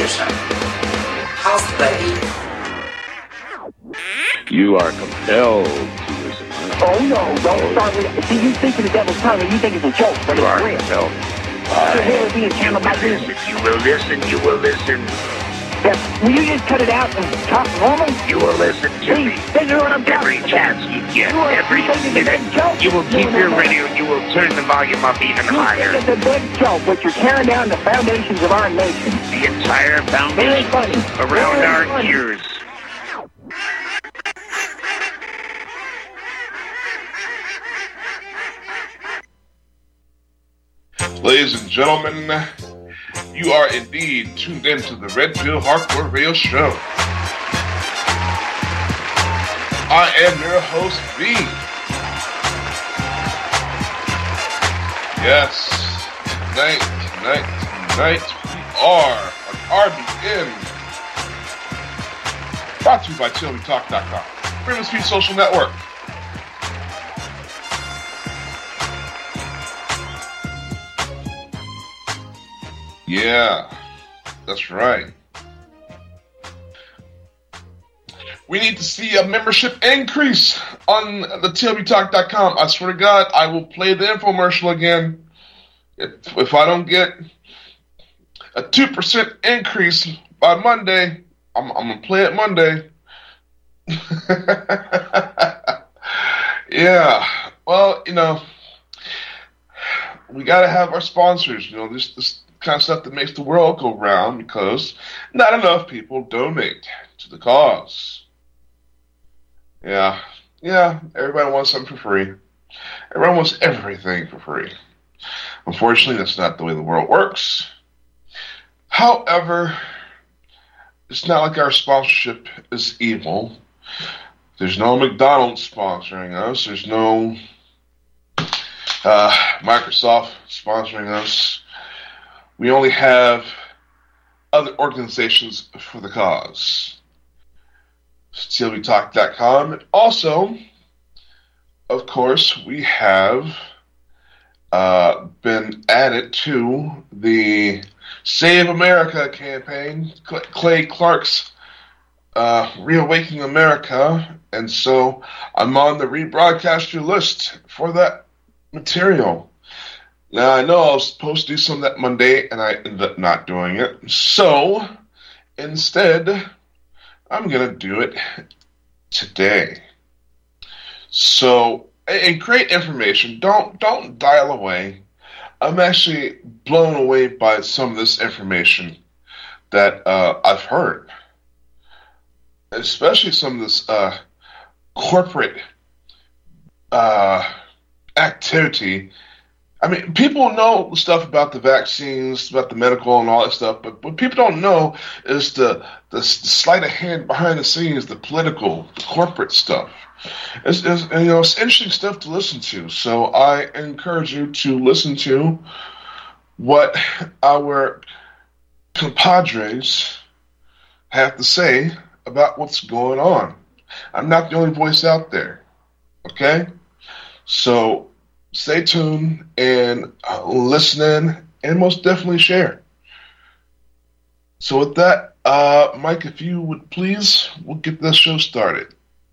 station. House Lady. You are compelled to listen. Oh no, don't start with. See, you speak to the devil's tongue and you think it's a joke, but You it's are real. compelled. Your hair is being handled by this. You will listen. You will listen. Yeah, will you just cut it out and talk normal? You will listen to See, me. this is what I'm Every telling you. chance you get, You are every thinking it's a minute, joke. you will keep your radio. You will turn the volume up even You higher. think it's a big joke, but you're tearing down the foundations of our nation. The entire Very foundation funny. around Very our funny. ears. Ladies and gentlemen, you are indeed tuned in to the Red Pill Hardcore Radio Show. I am your host, V. Yes, tonight, we are on RBN. Brought to you by TLBTalk.com, Freedom of Speech Social Network. Yeah, that's right. We need to see a membership increase on the TLBTalk.com. I swear to God, I will play the infomercial again. If I don't get a 2% increase by Monday, I'm going to play it Monday. Yeah, well, we got to have our sponsors, this kind of stuff that makes the world go round, because not enough people donate to the cause. Yeah, everybody wants something for free. Everyone wants everything for free. Unfortunately, that's not the way the world works. However, it's not like our sponsorship is evil. There's no McDonald's sponsoring us. There's no Microsoft sponsoring us. We only have other organizations for the cause. TLBTalk.com. And also, of course, we have been added to the Save America campaign, Clay Clark's Reawakening America, and so I'm on the rebroadcaster list for that material. Now, I know I was supposed to do some that Monday, and I ended up not doing it. So, instead, I'm going to do it today. So, and great information. Don't dial away. I'm actually blown away by some of this information that I've heard. Especially some of this corporate activity. I mean, people know stuff about the vaccines, about the medical and all that stuff, but what people don't know is the sleight of hand behind the scenes, the political, corporate stuff. It's interesting stuff to listen to. So I encourage you to listen to what our compadres have to say about what's going on. I'm not the only voice out there. Okay? So stay tuned and listen in, and most definitely share. So with that, Mike, if you would please, we'll get this show started.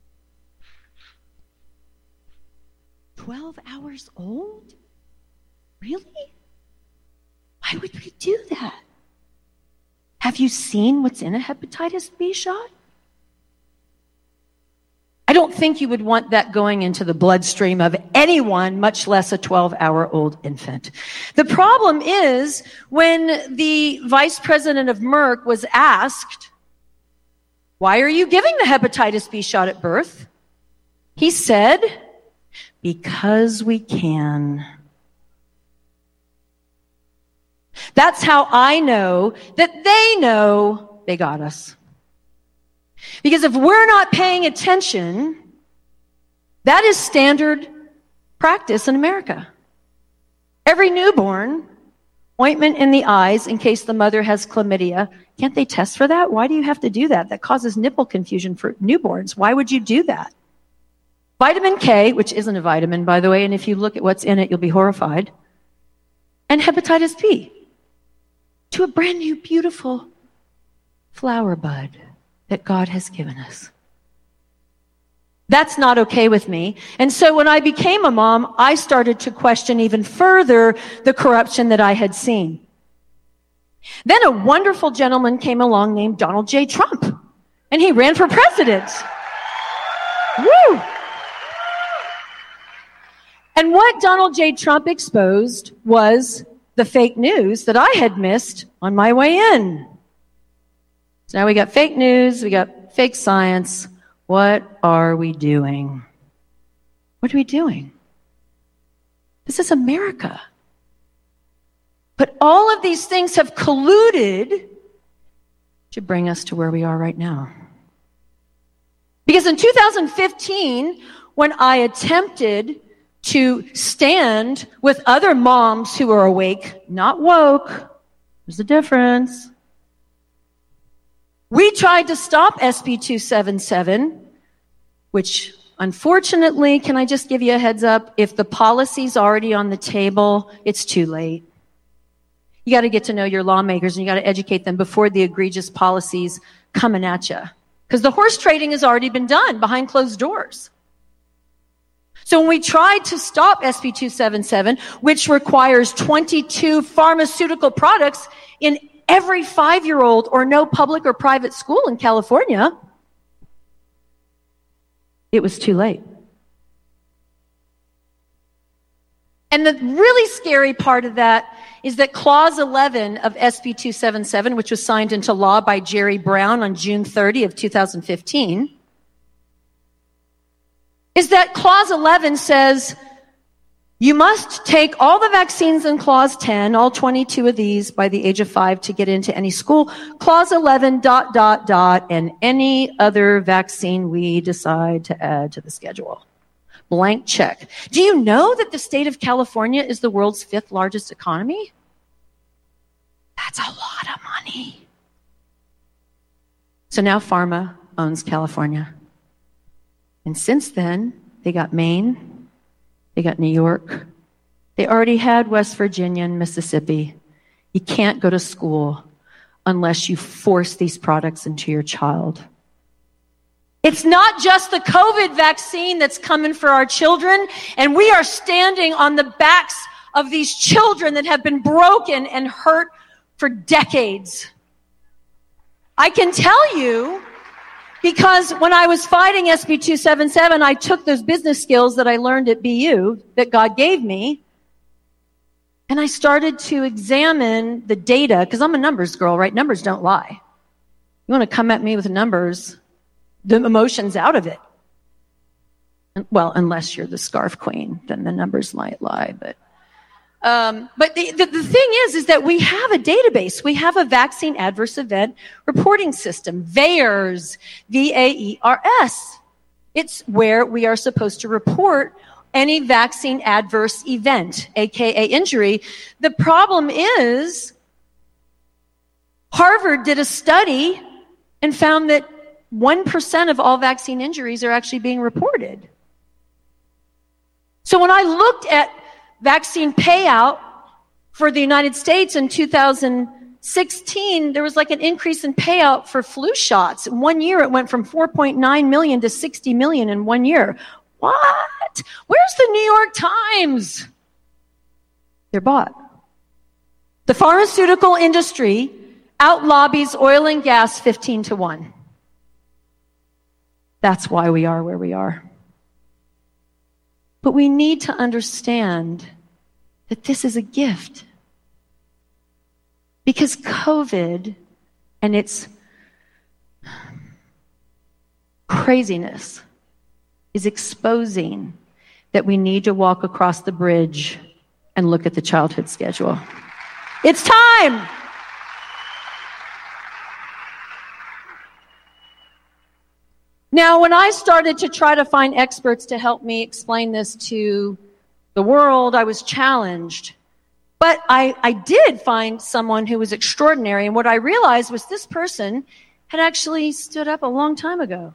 12 hours old? Really? Why would we do that? Have you seen what's in a hepatitis B shot? I don't think you would want that going into the bloodstream of anyone, much less a 12-hour-old infant. The problem is, when the vice president of Merck was asked, why are you giving the hepatitis B shot at birth? He said, because we can. That's how I know that they know they got us. Because if we're not paying attention, that is standard practice in America. Every newborn, ointment in the eyes in case the mother has chlamydia. Can't they test for that? Why do you have to do that? That causes nipple confusion for newborns. Why would you do that? Vitamin K, which isn't a vitamin, by the way, and if you look at what's in it, you'll be horrified. And hepatitis B. To a brand new, beautiful flower bud that God has given us. That's not okay with me. And so when I became a mom, I started to question even further the corruption that I had seen. Then a wonderful gentleman came along named Donald J. Trump, and he ran for president. Woo! And what Donald J. Trump exposed was the fake news that I had missed on my way in. So now we got fake news, we got fake science. What are we doing? What are we doing? This is America. But all of these things have colluded to bring us to where we are right now. Because in 2015, when I attempted to stand with other moms who are awake, not woke, there's a difference. We tried to stop SB 277, which unfortunately, can I just give you a heads up? If the policy's already on the table, it's too late. You got to get to know your lawmakers and you got to educate them before the egregious policies coming at you. Because the horse trading has already been done behind closed doors. So when we tried to stop SB 277, which requires 22 pharmaceutical products in every 5-year-old or no public or private school in California, it was too late. And the really scary part of that is that Clause 11 of SB 277, which was signed into law by Jerry Brown on June 30 of 2015, is that Clause 11 says you must take all the vaccines in Clause 10, all 22 of these by the age of 5 to get into any school. Clause 11, ... and any other vaccine we decide to add to the schedule. Blank check. Do you know that the state of California is the world's 5th largest economy? That's a lot of money. So now pharma owns California. And since then, they got Maine, they got New York, they already had West Virginia and Mississippi. You can't go to school unless you force these products into your child. It's not just the COVID vaccine that's coming for our children, and we are standing on the backs of these children that have been broken and hurt for decades. I can tell you, because when I was fighting SB 277, I took those business skills that I learned at BU that God gave me, and I started to examine the data, because I'm a numbers girl, right? Numbers don't lie. You want to come at me with numbers, the emotions out of it. Well, unless you're the scarf queen, then the numbers might lie. But the thing is that we have a database. We have a vaccine adverse event reporting system, VAERS, VAERS. It's where we are supposed to report any vaccine adverse event, aka injury. The problem is Harvard did a study and found that 1% of all vaccine injuries are actually being reported. So when I looked at vaccine payout for the United States in 2016, there was like an increase in payout for flu shots. In 1 year, it went from 4.9 million to 60 million in 1 year. What? Where's the New York Times? They're bought. The pharmaceutical industry outlobbies oil and gas 15-1. That's why we are where we are. But we need to understand that this is a gift. Because COVID and its craziness is exposing that we need to walk across the bridge and look at the childhood schedule. It's time! Now, when I started to try to find experts to help me explain this to the world, I was challenged. But I did find someone who was extraordinary, and what I realized was this person had actually stood up a long time ago.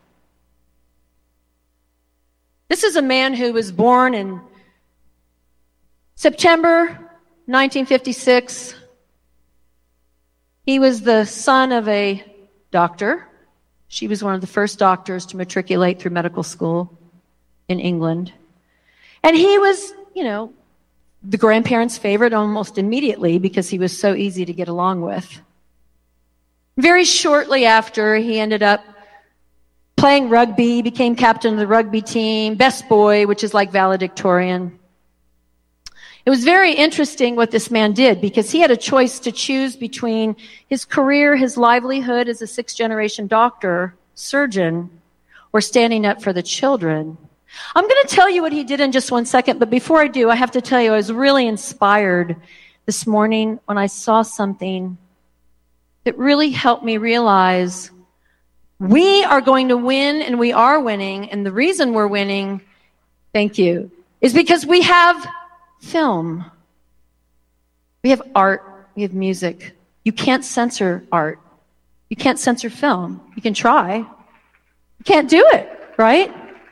This is a man who was born in September 1956. He was the son of a doctor. She was one of the first doctors to matriculate through medical school in England. And he was, the grandparents' favorite almost immediately because he was so easy to get along with. Very shortly after, he ended up playing rugby, became captain of the rugby team, best boy, which is like valedictorian. It was very interesting what this man did because he had a choice to choose between his career, his livelihood as a sixth-generation doctor, surgeon, or standing up for the children. I'm going to tell you what he did in just 1 second, but before I do, I have to tell you I was really inspired this morning when I saw something that really helped me realize we are going to win and we are winning, and the reason we're winning, thank you, is because we have film. We have art. We have music. You can't censor art. You can't censor film. You can try. You can't do it, right?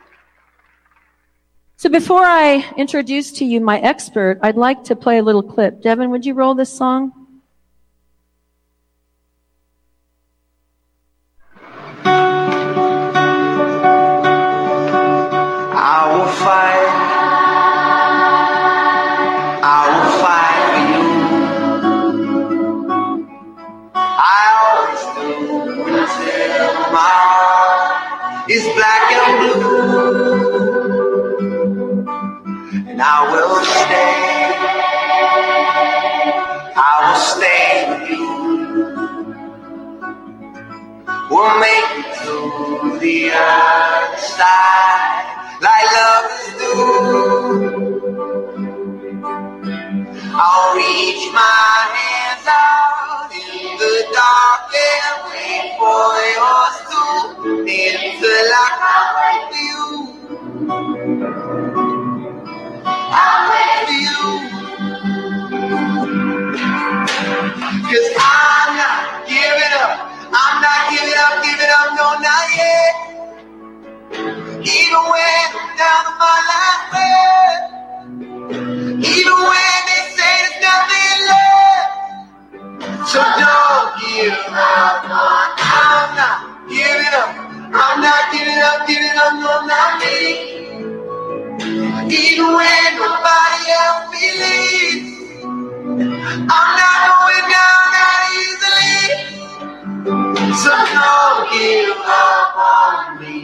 So before I introduce to you my expert, I'd like to play a little clip. Devin, would you roll this song? I will fight. I will fight for you. I always do until my heart is black and blue. And I will stay with you. We'll make it to the other side like lovers do. I'll reach my hands out in the dark and wait for yours to until I come with you. I'm with you. 'Cause I'm not giving up. I'm not giving up, no, not yet. Even when I'm down to my last breath. Even when they say there's nothing left. So don't give up. I'm not giving up. I'm not giving up, no, not me. Even when nobody else believes, I'm not going down that easily. So don't give up on me.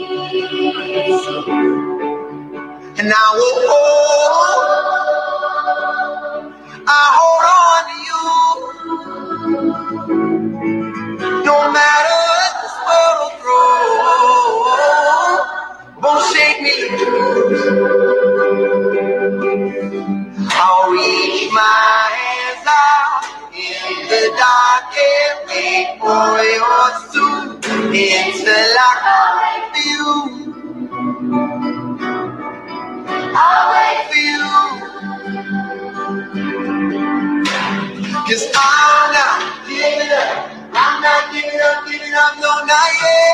And I will hold on to you. No matter what this world will throw, won't shake me loose. I'll reach my hands out in the dark and wait for yours to until I come for you. I'll wait for you. 'Cause I'm not giving up. I'm not giving up, no, not yet.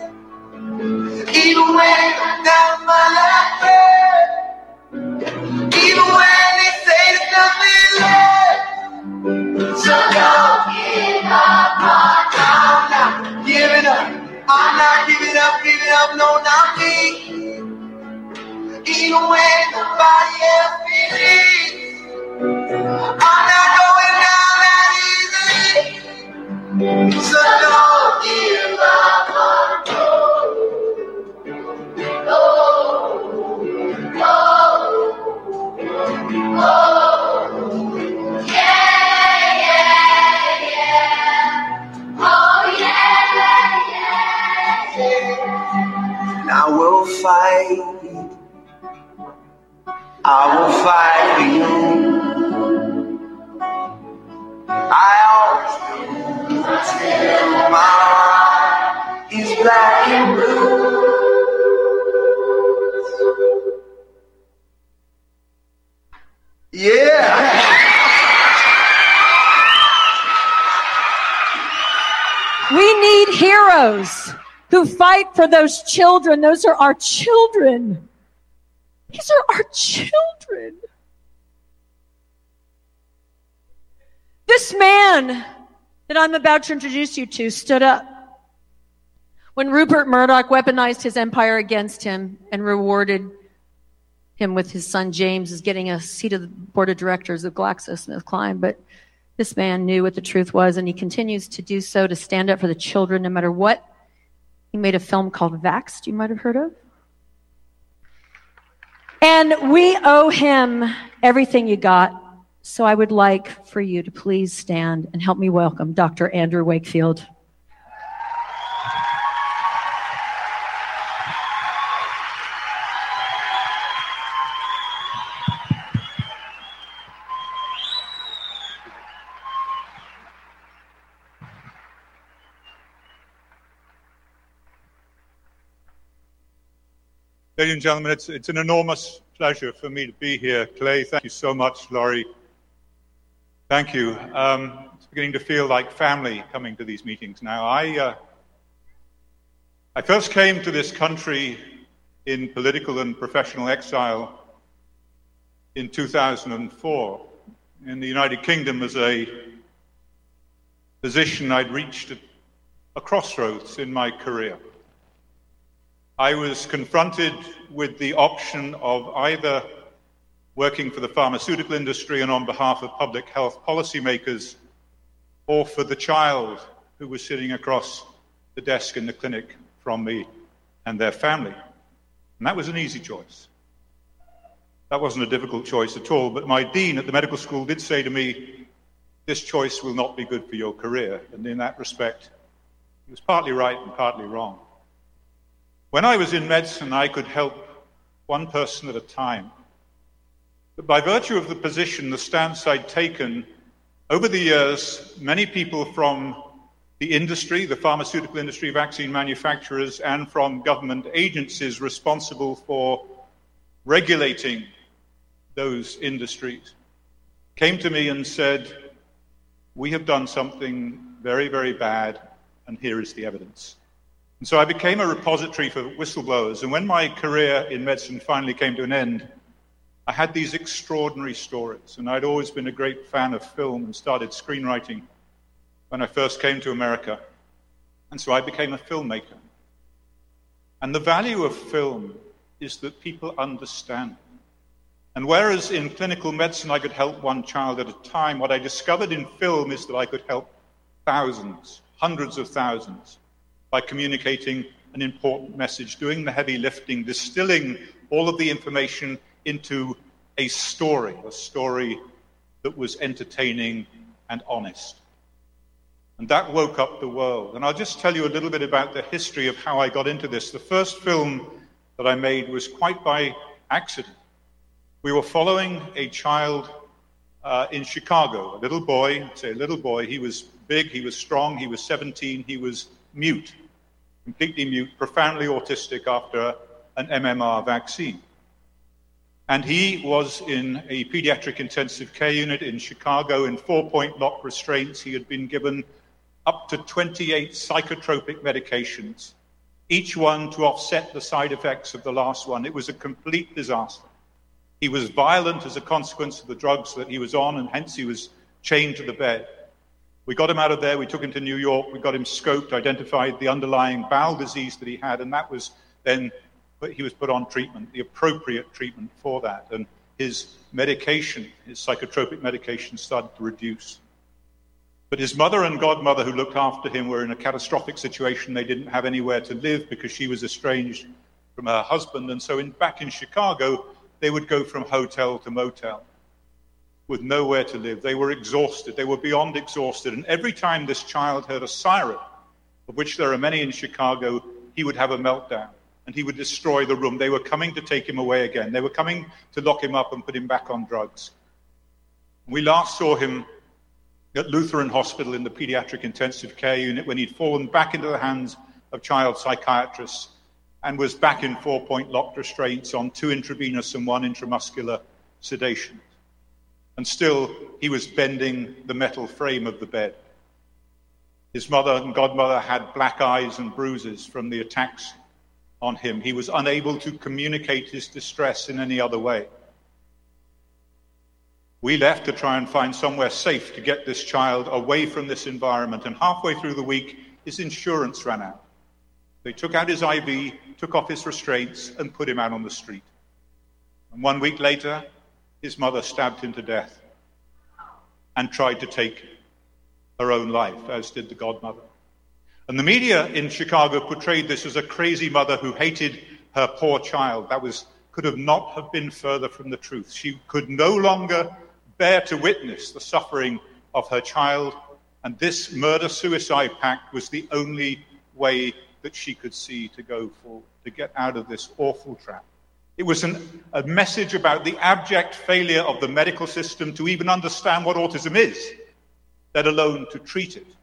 Even when I'm down my last breath. Even when they say there's nothing left. So don't give up on me. I'm not giving up. I'm not giving up, no, not me. Even when nobody else believes, I'm not going down that easily. So don't give up on me. I will fight. I will fight for you. I always do until my heart is black and blue. Yeah. We need heroes who fight for those children. Those are our children. These are our children. This man that I'm about to introduce you to stood up When Rupert Murdoch weaponized his empire against him and rewarded him with his son James as getting a seat of the board of directors of GlaxoSmithKline. But this man knew what the truth was, and he continues to do so, to stand up for the children no matter what. He made a film called Vaxxed, you might have heard of. And we owe him everything you got. So I would like for you to please stand and help me welcome Dr. Andrew Wakefield. Ladies and gentlemen, it's an enormous pleasure for me to be here. Clay, thank you so much. Laurie, thank you. It's beginning to feel like family coming to these meetings now. I first came to this country in political and professional exile in 2004 in the United Kingdom as a position I'd reached at a crossroads in my career. I was confronted with the option of either working for the pharmaceutical industry and on behalf of public health policymakers, or for the child who was sitting across the desk in the clinic from me and their family. And that was an easy choice. That wasn't a difficult choice at all, but my dean at the medical school did say to me, this choice will not be good for your career. And in that respect, he was partly right and partly wrong. When I was in medicine, I could help one person at a time. But by virtue of the position, the stance I'd taken, over the years, many people from the industry, the pharmaceutical industry, vaccine manufacturers, and from government agencies responsible for regulating those industries, came to me and said, we have done something very, very bad, and here is the evidence. And so I became a repository for whistleblowers. And when my career in medicine finally came to an end, I had these extraordinary stories. And I'd always been a great fan of film and started screenwriting when I first came to America. And so I became a filmmaker. And the value of film is that people understand. And whereas in clinical medicine I could help one child at a time, what I discovered in film is that I could help thousands, hundreds of thousands, by communicating an important message, doing the heavy lifting, distilling all of the information into a story that was entertaining and honest. And that woke up the world. And I'll just tell you a little bit about the history of how I got into this. The first film that I made was quite by accident. We were following a child in Chicago, a little boy, he was big, he was strong, he was 17, he was mute. Completely mute, profoundly autistic after an MMR vaccine. And he was in a pediatric intensive care unit in Chicago in 4-point lock restraints. He had been given up to 28 psychotropic medications, each one to offset the side effects of the last one. It was a complete disaster. He was violent as a consequence of the drugs that he was on, and hence he was chained to the bed. We got him out of there, we took him to New York, we got him scoped, identified the underlying bowel disease that he had, and that was then, he was put on treatment, the appropriate treatment for that. And his medication, his psychotropic medication, started to reduce. But his mother and godmother, who looked after him, were in a catastrophic situation. They didn't have anywhere to live because she was estranged from her husband. And so back in Chicago, they would go from hotel to motel with nowhere to live. They were exhausted. They were beyond exhausted. And every time this child heard a siren, of which there are many in Chicago, he would have a meltdown and he would destroy the room. They were coming to take him away again. They were coming to lock him up and put him back on drugs. We last saw him at Lutheran Hospital in the pediatric intensive care unit when he'd fallen back into the hands of child psychiatrists and was back in 4-point locked restraints on 2 intravenous and 1 intramuscular sedation. And still, he was bending the metal frame of the bed. His mother and godmother had black eyes and bruises from the attacks on him. He was unable to communicate his distress in any other way. We left to try and find somewhere safe to get this child away from this environment. And halfway through the week, his insurance ran out. They took out his IV, took off his restraints, and put him out on the street. And 1 week later, his mother stabbed him to death and tried to take her own life, as did the godmother. And the media in Chicago portrayed this as a crazy mother who hated her poor child. That could not have been further from the truth. She could no longer bear to witness the suffering of her child, and this murder-suicide pact was the only way that she could see to go forward, to get out of this awful trap. It was a message about the abject failure of the medical system to even understand what autism is, let alone to treat it.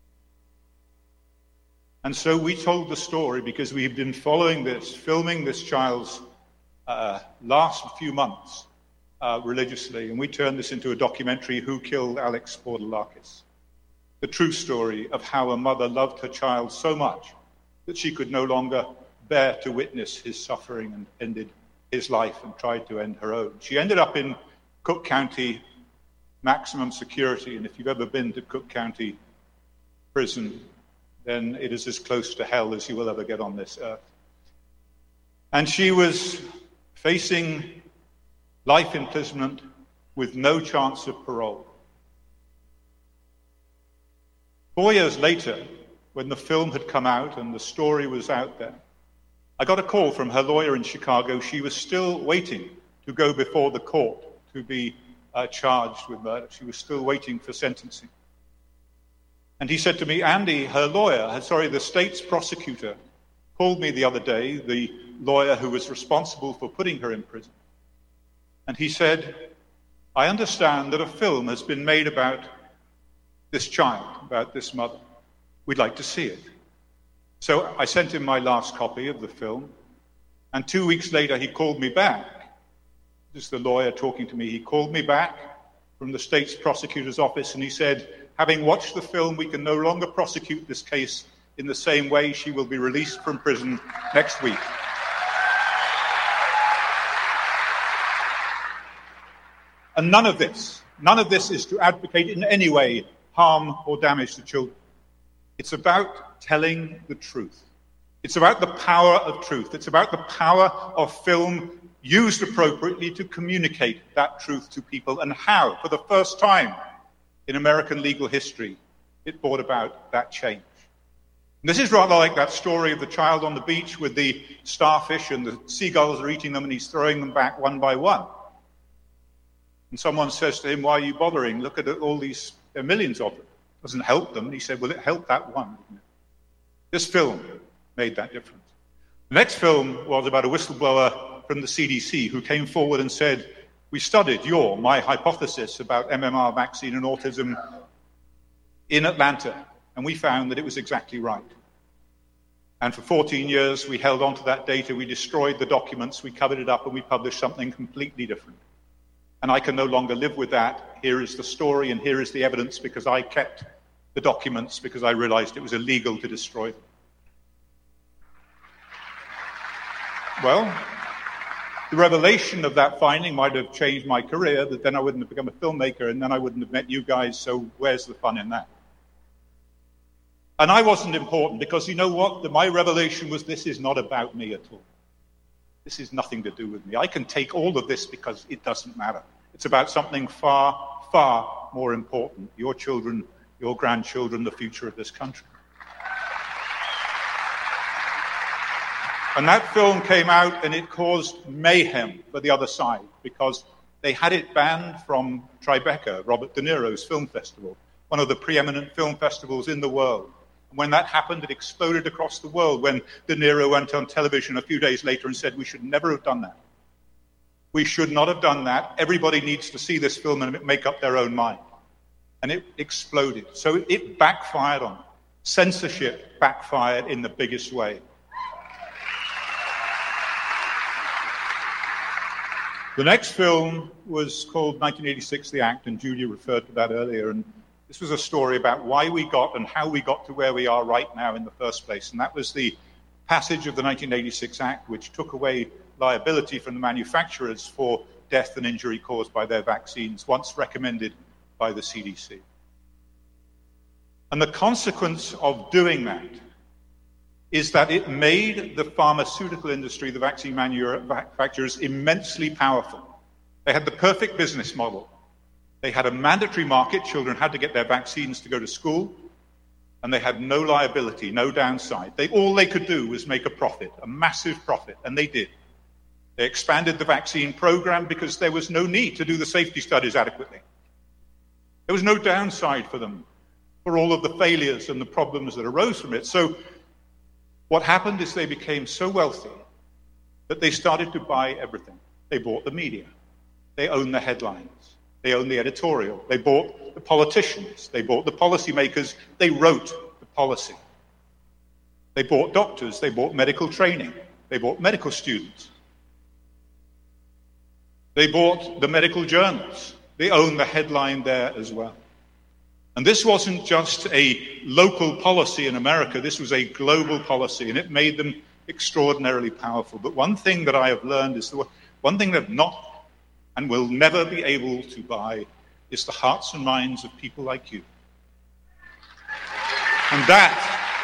And so we told the story because we've been following this, filming this child's last few months religiously, and we turned this into a documentary, Who Killed Alex Bordalakis? The true story of how a mother loved her child so much that she could no longer bear to witness his suffering and ended his life and tried to end her own. She ended up in Cook County maximum security, and if you've ever been to Cook County prison, then it is as close to hell as you will ever get on this earth. And she was facing life imprisonment with no chance of parole. 4 years later, when the film had come out and the story was out there, I got a call from her lawyer in Chicago. She was still waiting to go before the court to be charged with murder. She was still waiting for sentencing. And he said to me, Andy, the state's prosecutor called me the other day, the lawyer who was responsible for putting her in prison. And he said, I understand that a film has been made about this child, about this mother. We'd like to see it. So I sent him my last copy of the film, and 2 weeks later he called me back. This is the lawyer talking to me. He called me back from the state's prosecutor's office, and he said, having watched the film, we can no longer prosecute this case in the same way. She will be released from prison next week. And none of this is to advocate in any way harm or damage to children. It's about telling the truth. It's about the power of truth. It's about the power of film used appropriately to communicate that truth to people, and how, for the first time in American legal history, it brought about that change. And this is rather like that story of the child on the beach with the starfish and the seagulls are eating them and he's throwing them back one by one. And someone says to him, why are you bothering? Look at all these, there are millions of them. Doesn't help them. And he said, well, it helped that one. This film made that difference. The next film was about a whistleblower from the CDC who came forward and said, we studied my hypothesis about MMR vaccine and autism in Atlanta, and we found that it was exactly right. And for 14 years, we held on to that data, we destroyed the documents, we covered it up, and we published something completely different. And I can no longer live with that. Here is the story, and here is the evidence, because I kept the documents, because I realized it was illegal to destroy them. Well, the revelation of that finding might have changed my career, that then I wouldn't have become a filmmaker, and then I wouldn't have met you guys, so where's the fun in that? And I wasn't important, because you know what? My revelation was, this is not about me at all. This is nothing to do with me. I can take all of this because it doesn't matter. It's about something far, far more important. Your children, your grandchildren, the future of this country. And that film came out and it caused mayhem for the other side because they had it banned from Tribeca, Robert De Niro's film festival, one of the preeminent film festivals in the world. And when that happened, it exploded across the world when De Niro went on television a few days later and said, we should never have done that. We should not have done that. Everybody needs to see this film and make up their own mind. And it exploded. So it backfired on them. Censorship backfired in the biggest way. The next film was called 1986, The Act, and Julia referred to that earlier. And this was a story about why we got and how we got to where we are right now in the first place. And that was the passage of the 1986 Act, which took away liability from the manufacturers for death and injury caused by their vaccines, once recommended by the CDC. And the consequence of doing that is that it made the pharmaceutical industry, the vaccine manufacturers, immensely powerful. They had the perfect business model. They had a mandatory market. Children had to get their vaccines to go to school. And they had no liability, no downside. All they could do was make a profit, a massive profit, and they did. They expanded the vaccine program because there was no need to do the safety studies adequately. There was no downside for them, for all of the failures and the problems that arose from it. So what happened is they became so wealthy that they started to buy everything. They bought the media. They owned the headlines. They owned the editorial. They bought the politicians. They bought the policymakers. They wrote the policy. They bought doctors. They bought medical training. They bought medical students. They bought the medical journals. They owned the headline there as well. And this wasn't just a local policy in America. This was a global policy, and it made them extraordinarily powerful. But one thing that I have learned is the one thing they've not and will never be able to buy is the hearts and minds of people like you. And that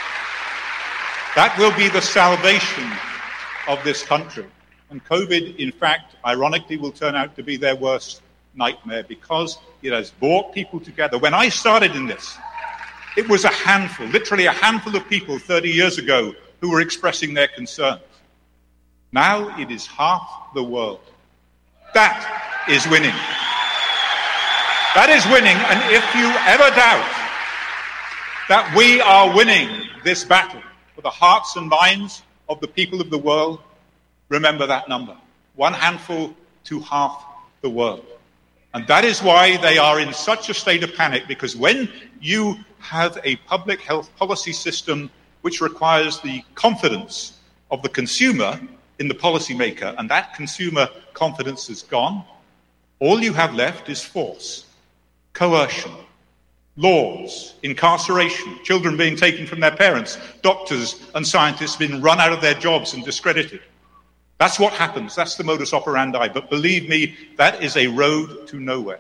will be the salvation of this country. And COVID, in fact, ironically, will turn out to be their worst nightmare because it has brought people together. When I started in this, it was a handful, literally a handful of people 30 years ago who were expressing their concerns. Now it is half the world. That is winning. That is winning, and if you ever doubt that we are winning this battle for the hearts and minds of the people of the world, remember that number. One handful to half the world. And that is why they are in such a state of panic, because when you have a public health policy system which requires the confidence of the consumer in the policymaker, and that consumer confidence is gone, all you have left is force, coercion, laws, incarceration, children being taken from their parents, doctors and scientists being run out of their jobs and discredited. That's what happens. That's the modus operandi. But believe me, that is a road to nowhere.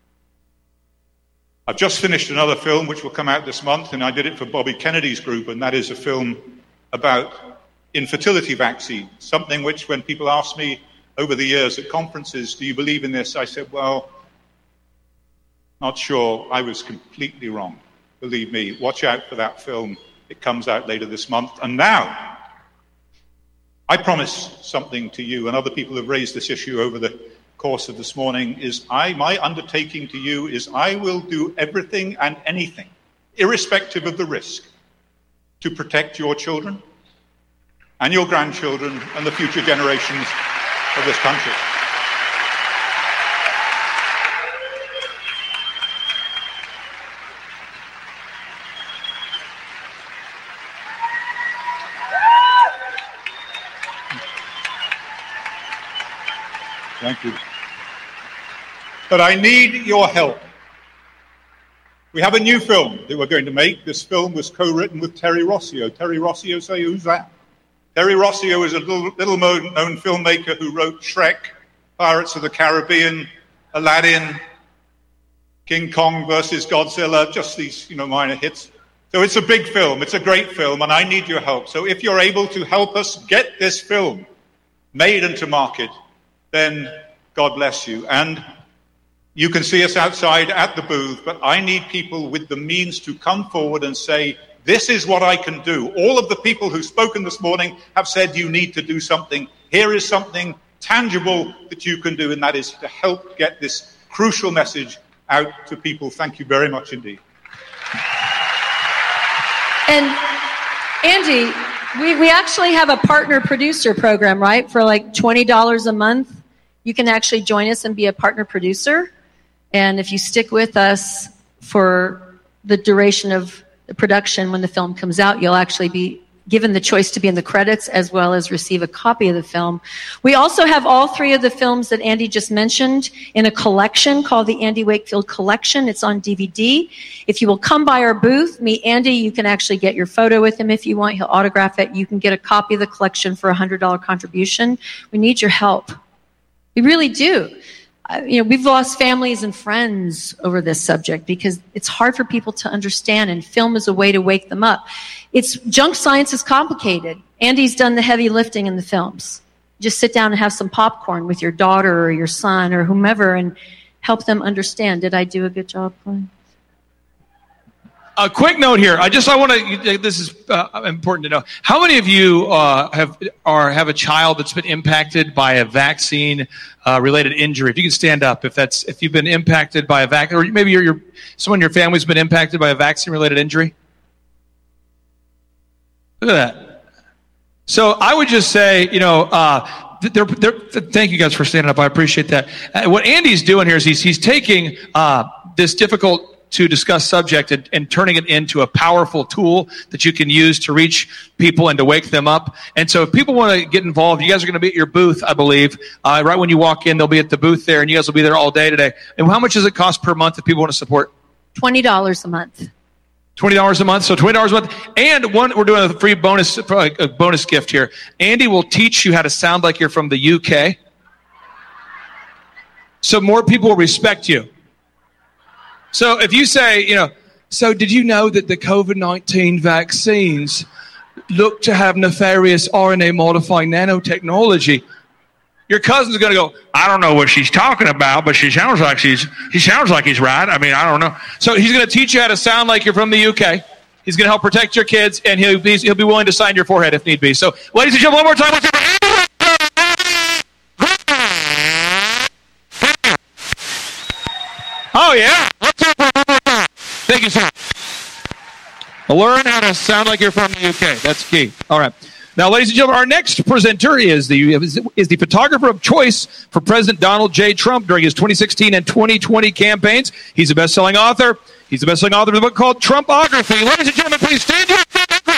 I've just finished another film which will come out this month, and I did it for Bobby Kennedy's group, and that is a film about infertility vaccine, something which when people ask me over the years at conferences, do you believe in this? I said, well, not sure. I was completely wrong. Believe me, watch out for that film. It comes out later this month. And now, I promise something to you, and other people have raised this issue over the course of this morning, my undertaking to you is I will do everything and anything, irrespective of the risk, to protect your children and your grandchildren and the future generations of this country. Thank you. But I need your help. We have a new film that we're going to make. This film was co-written with Terry Rossio. Terry Rossio, say, who's that? Terry Rossio is a little-known filmmaker who wrote Shrek, Pirates of the Caribbean, Aladdin, King Kong versus Godzilla, just these, minor hits. So it's a big film. It's a great film, and I need your help. So if you're able to help us get this film made into market, then God bless you. And you can see us outside at the booth, but I need people with the means to come forward and say, this is what I can do. All of the people who've spoken this morning have said you need to do something. Here is something tangible that you can do, and that is to help get this crucial message out to people. Thank you very much indeed. And Andy, we actually have a partner producer program, right? For like $20 a month, you can actually join us and be a partner producer. And if you stick with us for the duration of the production, when the film comes out, you'll actually be given the choice to be in the credits as well as receive a copy of the film. We also have all three of the films that Andy just mentioned in a collection called the Andy Wakefield Collection. It's on DVD. If you will come by our booth, meet Andy, you can actually get your photo with him if you want. He'll autograph it. You can get a copy of the collection for a $100 contribution. We need your help. We really do. We've lost families and friends over this subject because it's hard for people to understand, and film is a way to wake them up. Junk science is complicated. Andy's done the heavy lifting in the films. Just sit down and have some popcorn with your daughter or your son or whomever and help them understand. Did I do a good job, Clay? A quick note here. I want to. This is important to know. How many of you have a child that's been impacted by a vaccine related injury? If you can stand up, if you've been impacted by a vaccine, or maybe someone in your family's been impacted by a vaccine related injury. Look at that. So I would just say, thank you guys for standing up. I appreciate that. What Andy's doing here is he's taking this difficult to discuss subject and turning it into a powerful tool that you can use to reach people and to wake them up. And so if people want to get involved, you guys are going to be at your booth, I believe. Right when you walk in, they'll be at the booth there, and you guys will be there all day today. And how much does it cost per month if people want to support? $20 a month. $20 a month, so $20 a month. And we're doing a free bonus gift here. Andy will teach you how to sound like you're from the UK, so more people will respect you. So if you say, so did you know that the COVID-19 vaccines look to have nefarious RNA-modifying nanotechnology? Your cousin's going to go, I don't know what she's talking about, but she sounds like he's right. I mean, I don't know. So he's going to teach you how to sound like you're from the UK. He's going to help protect your kids, and he'll be willing to sign your forehead if need be. So, ladies and gentlemen, one more time. Oh, yeah. Thank you, sir. Learn how to sound like you're from the UK. That's key. All right. Now, ladies and gentlemen, our next presenter is the photographer of choice for President Donald J. Trump during his 2016 and 2020 campaigns. He's a best-selling author. He's the best-selling author of a book called Trumpography. Ladies and gentlemen, please stand here.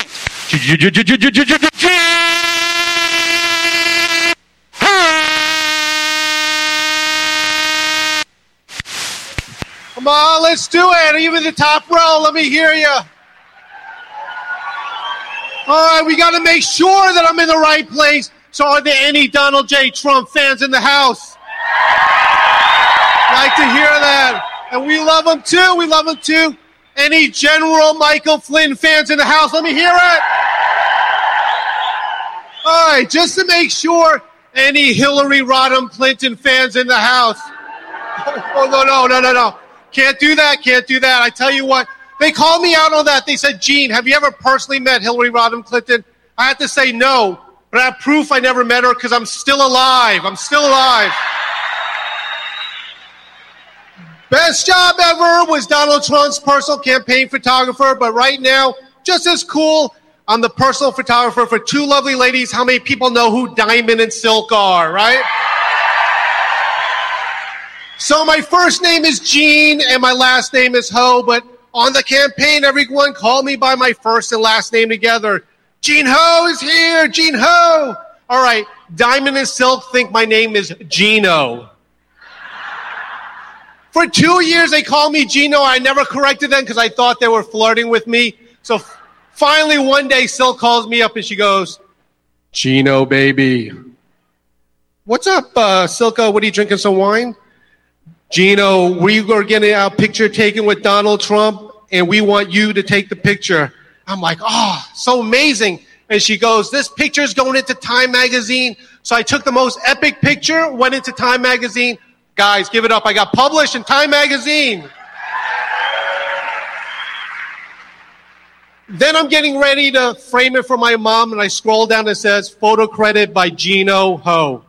Come on, let's do it. Even the top row, let me hear you. All right, we got to make sure that I'm in the right place. So are there any Donald J. Trump fans in the house? Like to hear that. And we love him too. We love him too. Any General Michael Flynn fans in the house? Let me hear it. All right, just to make sure, any Hillary Rodham Clinton fans in the house? Oh, no. Can't do that. I tell you what. They called me out on that. They said, Gene, have you ever personally met Hillary Rodham Clinton? I had to say no, but I have proof I never met her because I'm still alive. Best job ever was Donald Trump's personal campaign photographer, but right now, just as cool, I'm the personal photographer for two lovely ladies. How many people know who Diamond and Silk are, right? So my first name is Gene and my last name is Ho, but on the campaign, everyone called me by my first and last name together. Gene Ho is here, Gene Ho. All right, Diamond and Silk think my name is Gino. For 2 years, they called me Gino. I never corrected them because I thought they were flirting with me. So finally, one day, Silk calls me up and she goes, Gino, baby. What's up, Silka? What are you drinking, some wine? Gino, we are getting our picture taken with Donald Trump, and we want you to take the picture. I'm like, oh, so amazing. And she goes, this picture is going into Time Magazine. So I took the most epic picture, went into Time Magazine. Guys, give it up. I got published in Time Magazine. Then I'm getting ready to frame it for my mom, and I scroll down and it says, photo credit by Gino Ho.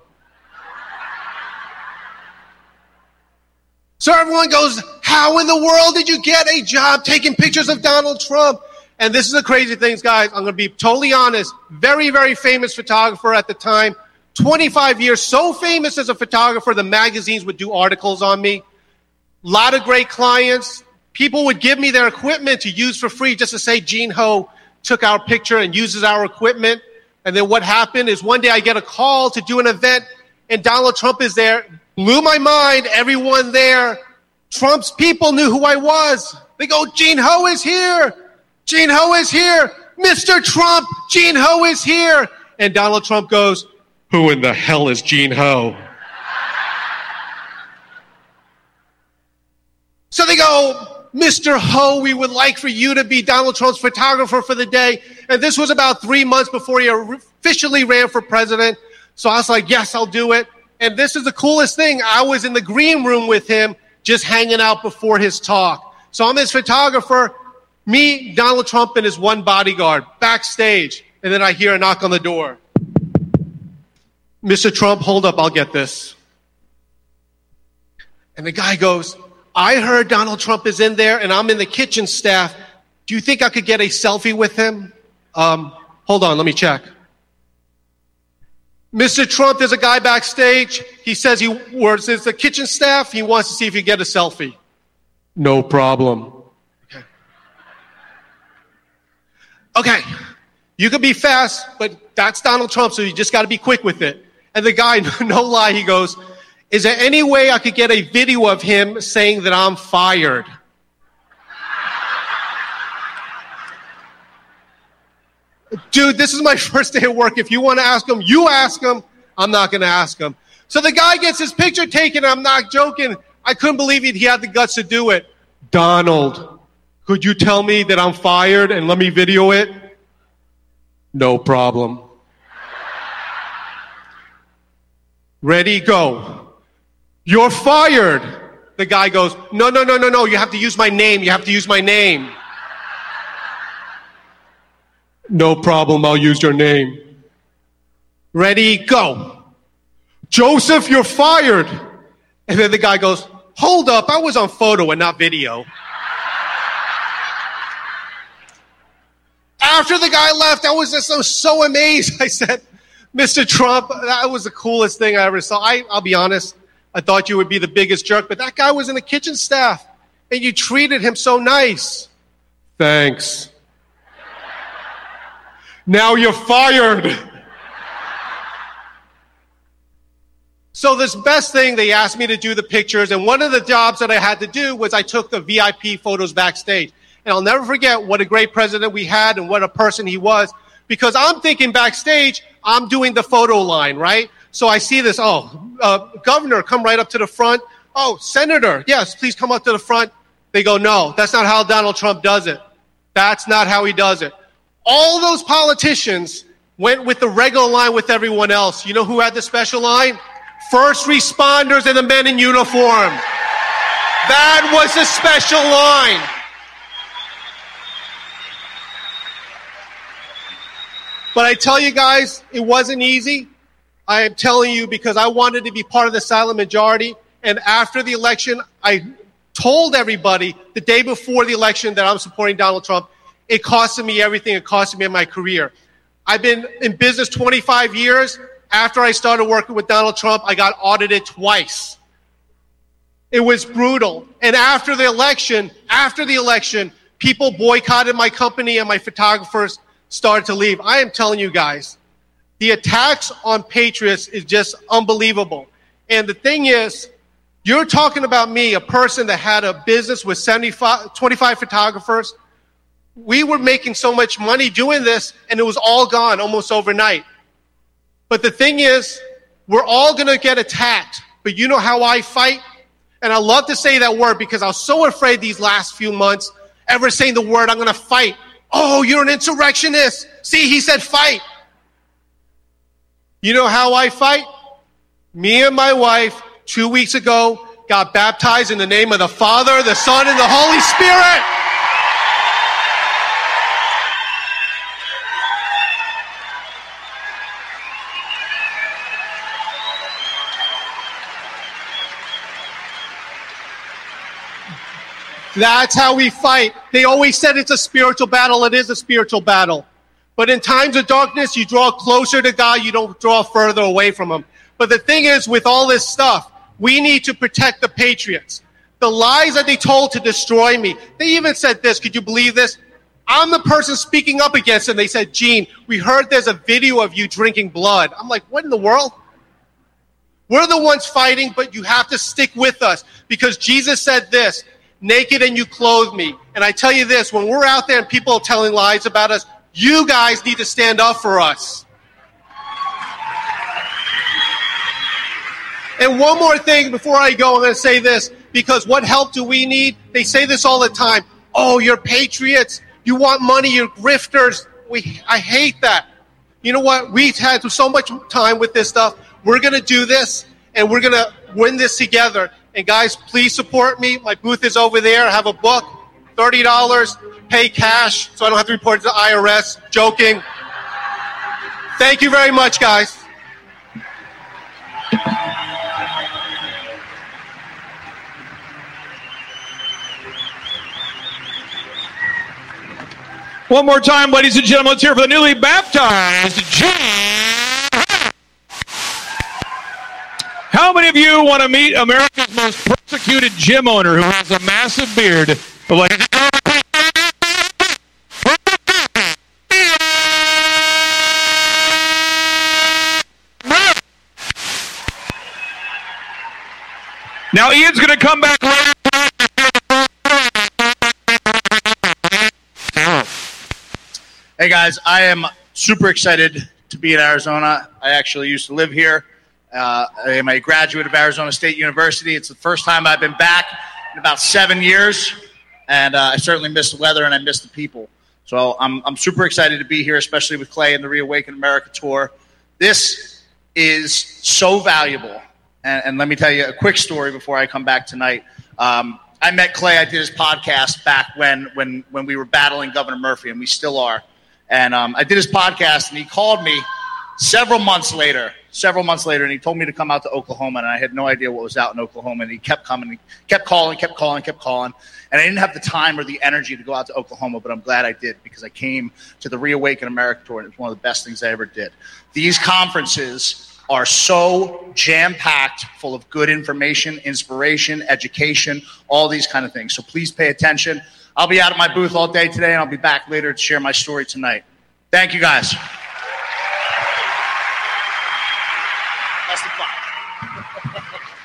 So everyone goes, how in the world did you get a job taking pictures of Donald Trump? And this is the crazy things, guys. I'm going to be totally honest. Very, very famous photographer at the time. 25 years, so famous as a photographer, the magazines would do articles on me. A lot of great clients. People would give me their equipment to use for free just to say Gene Ho took our picture and uses our equipment. And then what happened is one day I get a call to do an event, and Donald Trump is there. Blew my mind, everyone there. Trump's people knew who I was. They go, Gene Ho is here. Gene Ho is here. Mr. Trump, Gene Ho is here. And Donald Trump goes, who in the hell is Gene Ho? So they go, Mr. Ho, we would like for you to be Donald Trump's photographer for the day. And this was about 3 months before he officially ran for president. So I was like, yes, I'll do it. And this is the coolest thing. I was in the green room with him, just hanging out before his talk. So I'm his photographer, me, Donald Trump, and his one bodyguard backstage. And then I hear a knock on the door. Mr. Trump, hold up, I'll get this. And the guy goes, I heard Donald Trump is in there and I'm in the kitchen staff. Do you think I could get a selfie with him? Hold on, let me check. Mr. Trump, there's a guy backstage. He says he works as the kitchen staff. He wants to see if you get a selfie. No problem. Okay. You can be fast, but that's Donald Trump, so you just got to be quick with it. And the guy, no lie, he goes, is there any way I could get a video of him saying that I'm fired? Dude, this is my first day at work. If you want to ask him, you ask him. I'm not going to ask him. So the guy gets his picture taken. I'm not joking. I couldn't believe he had the guts to do it. Donald, could you tell me that I'm fired and let me video it? No problem. Ready, go. You're fired. The guy goes, no. You have to use my name. You have to use my name. No problem. I'll use your name. Ready, go. Joseph, you're fired. And then the guy goes, hold up. I was on photo and not video. After the guy left, I was just so amazed. I said, Mr. Trump, that was the coolest thing I ever saw. I'll be honest. I thought you would be the biggest jerk, but that guy was in the kitchen staff, and you treated him so nice. Thanks. Now you're fired. So this best thing, they asked me to do the pictures, and one of the jobs that I had to do was I took the VIP photos backstage. And I'll never forget what a great president we had and what a person he was, because I'm thinking backstage, I'm doing the photo line, right? So I see this, governor, come right up to the front. Oh, senator, yes, please come up to the front. They go, no, that's not how Donald Trump does it. That's not how he does it. All those politicians went with the regular line with everyone else. You know who had the special line? First responders and the men in uniform. That was the special line. But I tell you guys, it wasn't easy. I am telling you because I wanted to be part of the silent majority. And after the election, I told everybody the day before the election that I'm supporting Donald Trump. It costed me everything. It costed me my career. I've been in business 25 years. After I started working with Donald Trump, I got audited twice. It was brutal. And after the election, people boycotted my company and my photographers started to leave. I am telling you guys, the attacks on patriots is just unbelievable. And the thing is, you're talking about me, a person that had a business with 25 photographers. We were making so much money doing this, and it was all gone almost overnight. But the thing is, we're all going to get attacked. But you know how I fight? And I love to say that word because I was so afraid these last few months ever saying the word, I'm going to fight. Oh, you're an insurrectionist. See, he said fight. You know how I fight? Me and my wife, 2 weeks ago, got baptized in the name of the Father, the Son, and the Holy Spirit. That's how we fight. They always said it's a spiritual battle. It is a spiritual battle. But in times of darkness, you draw closer to God. You don't draw further away from Him. But the thing is, with all this stuff, we need to protect the patriots. The lies that they told to destroy me. They even said this. Could you believe this? I'm the person speaking up against them. They said, Gene, we heard there's a video of you drinking blood. I'm like, what in the world? We're the ones fighting, but you have to stick with us. Because Jesus said this, naked and you clothe me. And I tell you this, when we're out there and people are telling lies about us, you guys need to stand up for us. And one more thing before I go, I'm going to say this. because what help do we need? They say this all the time. Oh, you're patriots. You want money. You're grifters. I hate that. You know what? We've had so much time with this stuff. We're going to do this, and we're going to win this together. And guys, please support me. My booth is over there. I have a book, $30. Pay cash so I don't have to report it to the IRS. Joking. Thank you very much, guys. One more time, ladies and gentlemen, let's hear for the newly baptized Jim. How many of you want to meet America's most persecuted gym owner who has a massive beard? Now, Ian's going to come back later. Hey guys, I am super excited to be in Arizona. I actually used to live here. I am a graduate of Arizona State University. It's the first time I've been back in about 7 years, and I certainly miss the weather and I miss the people. So I'm super excited to be here, especially with Clay and the Reawaken America tour. This is so valuable, and let me tell you a quick story before I come back tonight. I met Clay. I did his podcast back when we were battling Governor Murphy, and we still are. And I did his podcast, and he called me several months later, and he told me to come out to Oklahoma, and I had no idea what was out in Oklahoma, and he kept coming, he kept calling, and I didn't have the time or the energy to go out to Oklahoma, but I'm glad I did, because I came to the Reawaken America tour, and it was one of the best things I ever did. These conferences are so jam-packed, full of good information, inspiration, education, all these kind of things, so please pay attention. I'll be out at my booth all day today, and I'll be back later to share my story tonight. Thank you, guys. That's the clock.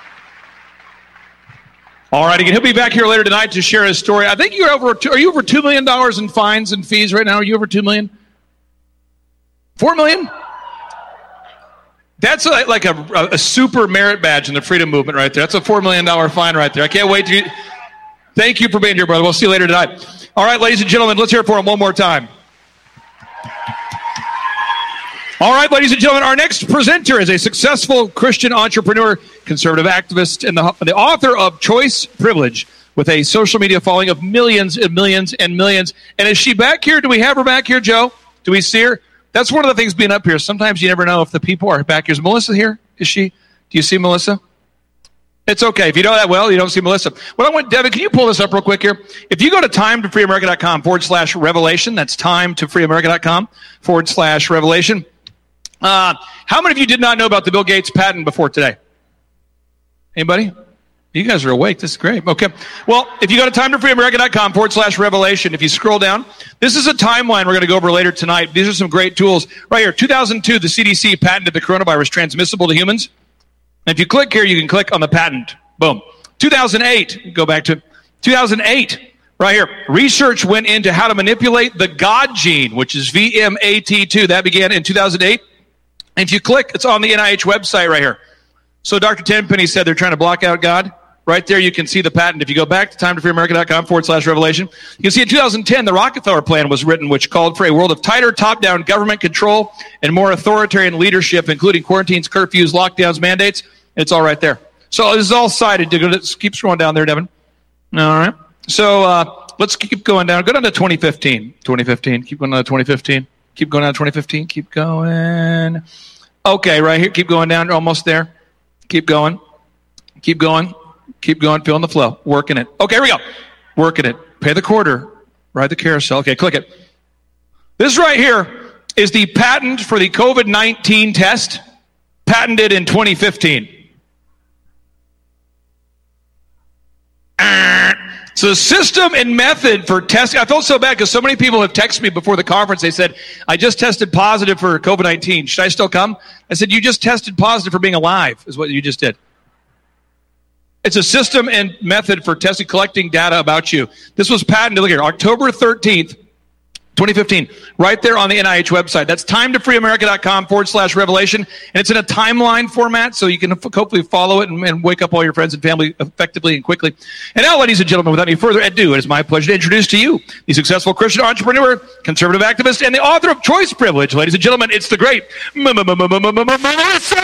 All right, again, he'll be back here later tonight to share his story. I think are you over $2 million in fines and fees right now? Are you over $2 million? $4 million? That's like a super merit badge in the freedom movement right there. That's a $4 million fine right there. I can't wait to... Thank you for being here, brother. We'll see you later tonight. All right, ladies and gentlemen, let's hear it for him one more time. All right, ladies and gentlemen, our next presenter is a successful Christian entrepreneur, conservative activist, and the author of Choice Privilege, with a social media following of millions and millions and millions. And is she back here? Do we have her back here, Joe? Do we see her? That's one of the things being up here. Sometimes you never know if the people are back here. Is Melissa here? Is she? Do you see Melissa? It's okay. If you know that well, you don't see Melissa. Well, I want, Devin, can you pull this up real quick here? If you go to timetofreeamerica.com/revelation, that's timetofreeamerica.com/revelation. How many of you did not know about the Bill Gates patent before today? Anybody? You guys are awake. This is great. Okay. Well, if you go to timetofreeamerica.com/revelation, if you scroll down, this is a timeline we're going to go over later tonight. These are some great tools. Right here, 2002, the CDC patented the coronavirus transmissible to humans. And if you click here, you can click on the patent. Boom. 2008, go back to 2008, right here. Research went into how to manipulate the God gene, which is VMAT2. That began in 2008. And if you click, it's on the NIH website right here. So Dr. Tenpenny said they're trying to block out God. Right there, you can see the patent. If you go back to timetofreeamerica.com/revelation, you can see in 2010, the Rockefeller Plan was written, which called for a world of tighter top-down government control and more authoritarian leadership, including quarantines, curfews, lockdowns, mandates. It's all right there. So this is all cited. Let's keep scrolling down there, Devin. All right. So let's keep going down. Go down to 2015. 2015. Keep going down to 2015. Keep going down to 2015. Keep going. Okay, right here. Keep going down. Almost there. Keep going. Keep going. Keep going. Feeling the flow. Working it. Okay, here we go. Working it. Pay the quarter. Ride the carousel. Okay, click it. This right here is the patent for the COVID-19 test, patented in 2015. So the system and method for testing, I felt so bad because so many people have texted me before the conference. They said, I just tested positive for COVID-19. Should I still come? I said, you just tested positive for being alive, is what you just did. It's a system and method for testing, collecting data about you. This was patented, look here, October 13th, 2015, right there on the NIH website. That's timetofreeamerica.com/revelation. And it's in a timeline format, so you can hopefully follow it and wake up all your friends and family effectively and quickly. And now, ladies and gentlemen, without any further ado, it is my pleasure to introduce to you the successful Christian entrepreneur, conservative activist, and the author of Choice Privilege. Ladies and gentlemen, it's the great Melissa.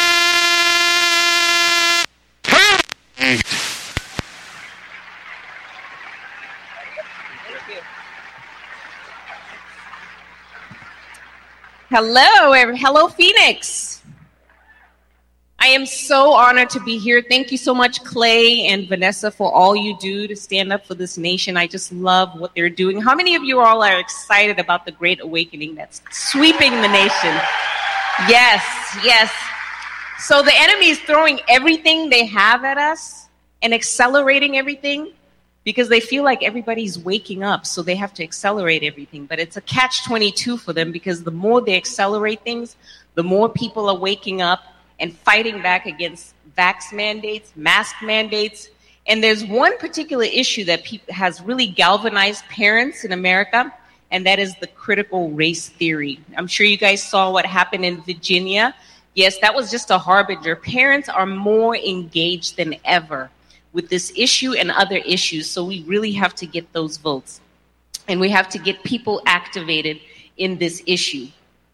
Hello, Phoenix. I am so honored to be here. Thank you so much, Clay and Vanessa, for all you do to stand up for this nation. I just love what they're doing. How many of you all are excited about the Great Awakening that's sweeping the nation? Yes. So the enemy is throwing everything they have at us and accelerating everything, because they feel like everybody's waking up, so they have to accelerate everything. But it's a catch-22 for them, because the more they accelerate things, the more people are waking up and fighting back against vax mandates, mask mandates. And there's one particular issue that has really galvanized parents in America, and that is the critical race theory. I'm sure you guys saw what happened in Virginia. Yes, that was just a harbinger. Parents are more engaged than ever with this issue and other issues. So we really have to get those votes. And we have to get people activated in this issue.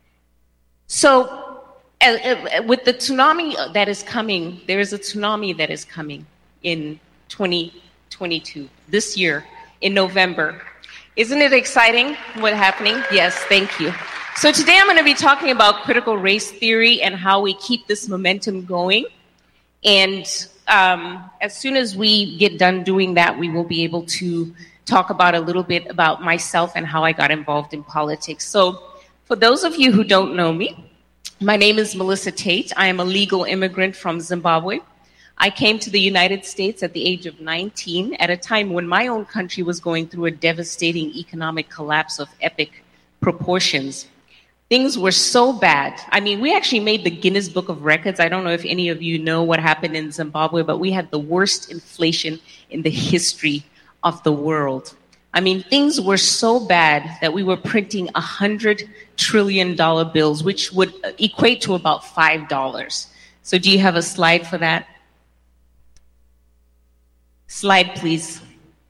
So with the tsunami that is coming, there is a tsunami that is coming in 2022, this year, in November. Isn't it exciting what's happening? Yes, thank you. So today I'm going to be talking about critical race theory and how we keep this momentum going. And as soon as we get done doing that, we will be able to talk about a little bit about myself and how I got involved in politics. So for those of you who don't know me, my name is Melissa Tate. I am a legal immigrant from Zimbabwe. I came to the United States at the age of 19 at a time when my own country was going through a devastating economic collapse of epic proportions. Things were so bad. I mean, we actually made the Guinness Book of Records. I don't know if any of you know what happened in Zimbabwe, but we had the worst inflation in the history of the world. I mean, things were so bad that we were printing $100 trillion bills, which would equate to about $5. So do you have a slide for that? Slide, please.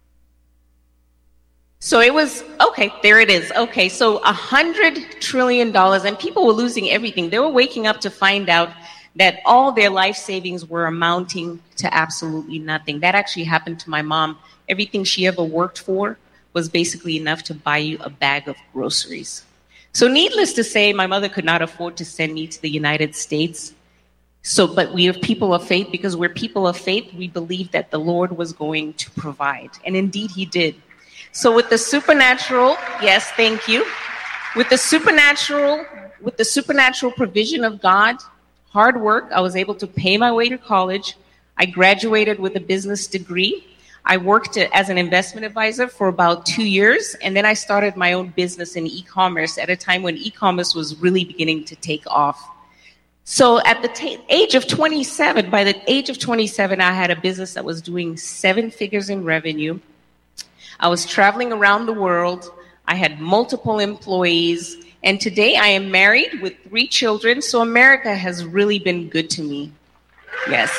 So it was, okay, there it is. Okay, so $100 trillion, and people were losing everything. They were waking up to find out that all their life savings were amounting to absolutely nothing. That actually happened to my mom. Everything she ever worked for was basically enough to buy you a bag of groceries. So needless to say, my mother could not afford to send me to the United States. But we are people of faith. Because we're people of faith, we believed that the Lord was going to provide. And indeed, he did. So with the supernatural, yes, thank you. With the supernatural provision of God, hard work, I was able to pay my way to college. I graduated with a business degree. I worked as an investment advisor for about 2 years, and then I started my own business in e-commerce at a time when e-commerce was really beginning to take off. So at the age of 27, by the age of 27, I had a business that was doing 7 figures in revenue. I was traveling around the world. I had multiple employees. And today I am married with 3 children. So America has really been good to me. Yes.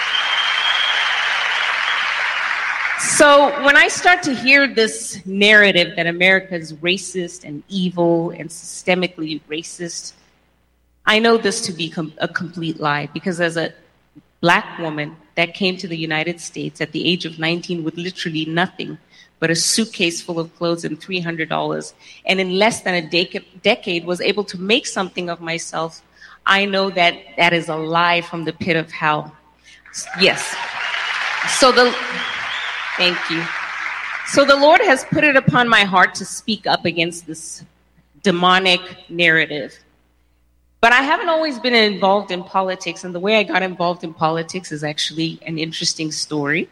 So when I start to hear this narrative that America is racist and evil and systemically racist, I know this to be a complete lie. Because as a black woman that came to the United States at the age of 19 with literally nothing but a suitcase full of clothes and $300, and in less than a decade was able to make something of myself, I know that that is a lie from the pit of hell. Yes. Thank you. So the Lord has put it upon my heart to speak up against this demonic narrative. But I haven't always been involved in politics, and the way I got involved in politics is actually an interesting story.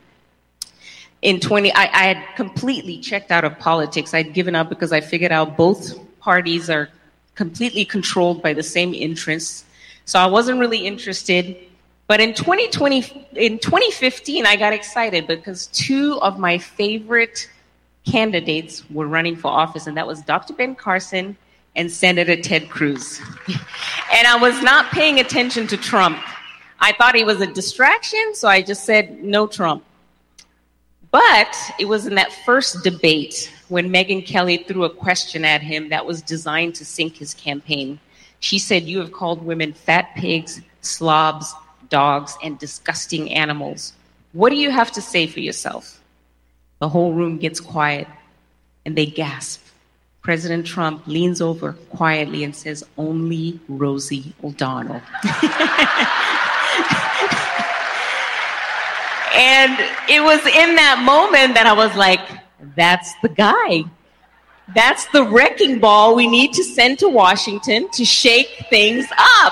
I had completely checked out of politics. I'd given up because I figured out both parties are completely controlled by the same interests. So I wasn't really interested. But in 2015, I got excited because 2 of my favorite candidates were running for office, and that was Dr. Ben Carson and Senator Ted Cruz. And I was not paying attention to Trump. I thought he was a distraction, so I just said, no Trump. But it was in that first debate when Megyn Kelly threw a question at him that was designed to sink his campaign. She said, "You have called women fat pigs, slobs, dogs, and disgusting animals. What do you have to say for yourself?" The whole room gets quiet, and they gasp. President Trump leans over quietly and says, "Only Rosie O'Donnell." And it was in that moment that I was like, that's the guy. That's the wrecking ball we need to send to Washington to shake things up.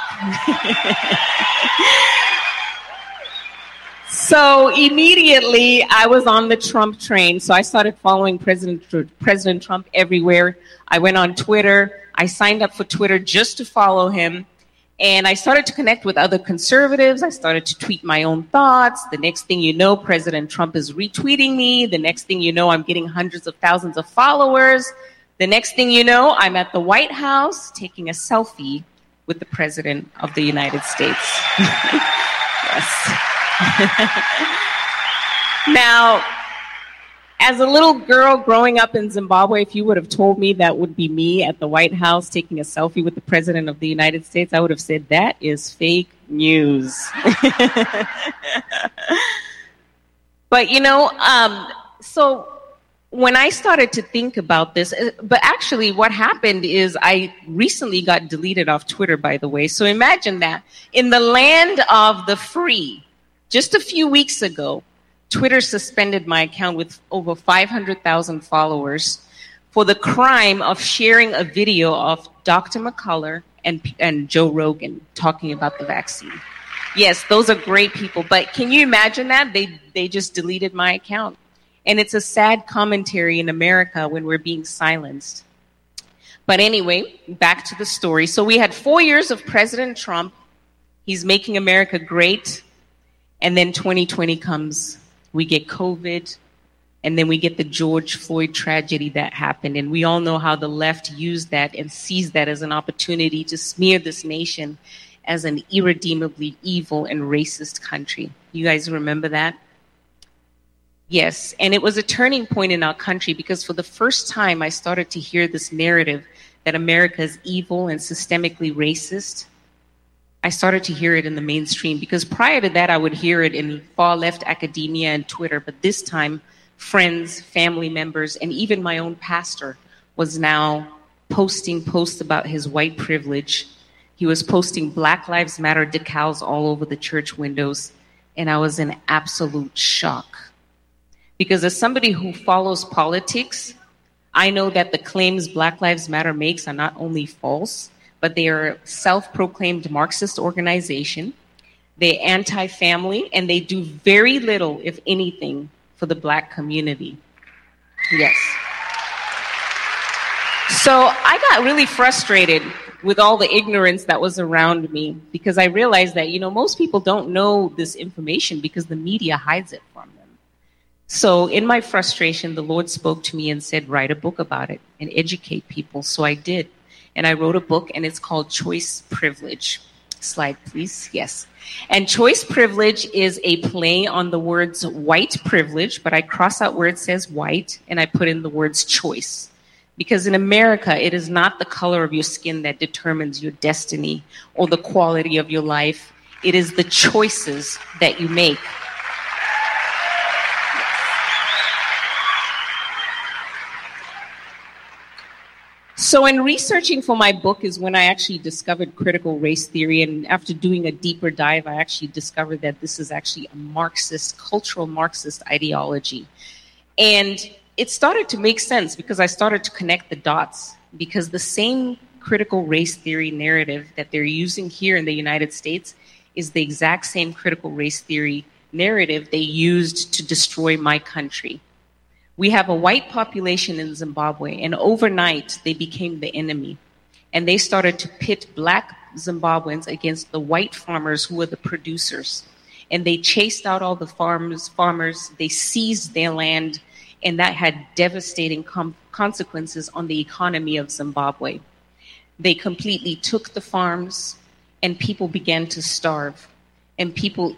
So immediately I was on the Trump train. So I started following President Trump everywhere. I went on Twitter. I signed up for Twitter just to follow him. And I started to connect with other conservatives. I started to tweet my own thoughts. The next thing you know, President Trump is retweeting me. The next thing you know, I'm getting hundreds of thousands of followers. The next thing you know, I'm at the White House taking a selfie with the President of the United States. Yes. Now, as a little girl growing up in Zimbabwe, if you would have told me that would be me at the White House taking a selfie with the President of the United States, I would have said, that is fake news. But, so when I started to think about this, but actually what happened is I recently got deleted off Twitter, by the way. So imagine that. In the land of the free, just a few weeks ago, Twitter suspended my account with over 500,000 followers for the crime of sharing a video of Dr. McCullough and Joe Rogan talking about the vaccine. Yes, those are great people, but can you imagine that? They just deleted my account. And it's a sad commentary in America when we're being silenced. But anyway, back to the story. So we had 4 years of President Trump. He's making America great. And then 2020 comes. We get COVID, and then we get the George Floyd tragedy that happened. And we all know how the left used that and seized that as an opportunity to smear this nation as an irredeemably evil and racist country. You guys remember that? Yes, and it was a turning point in our country because for the first time I started to hear this narrative that America is evil and systemically racist. I started to hear it in the mainstream because prior to that, I would hear it in far left academia and Twitter. But this time, friends, family members, and even my own pastor was now posting posts about his white privilege. He was posting Black Lives Matter decals all over the church windows. And I was in absolute shock. Because as somebody who follows politics, I know that the claims Black Lives Matter makes are not only false, but they are a self-proclaimed Marxist organization. They're anti-family, and they do very little, if anything, for the Black community. Yes. So I got really frustrated with all the ignorance that was around me because I realized that, most people don't know this information because the media hides it from them. So in my frustration, the Lord spoke to me and said, write a book about it and educate people. So I did. And I wrote a book, and it's called Choice Privilege. Slide, please. Yes. And choice privilege is a play on the words white privilege, but I cross out where it says white, and I put in the words choice. Because in America, it is not the color of your skin that determines your destiny or the quality of your life. It is the choices that you make. So in researching for my book is when I actually discovered critical race theory. And after doing a deeper dive, I actually discovered that this is actually a Marxist, cultural Marxist ideology. And it started to make sense because I started to connect the dots. Because the same critical race theory narrative that they're using here in the United States is the exact same critical race theory narrative they used to destroy my country. We have a white population in Zimbabwe, and overnight they became the enemy. And they started to pit Black Zimbabweans against the white farmers who were the producers. And they chased out all the farmers, they seized their land, and that had devastating consequences on the economy of Zimbabwe. They completely took the farms, and people began to starve, and the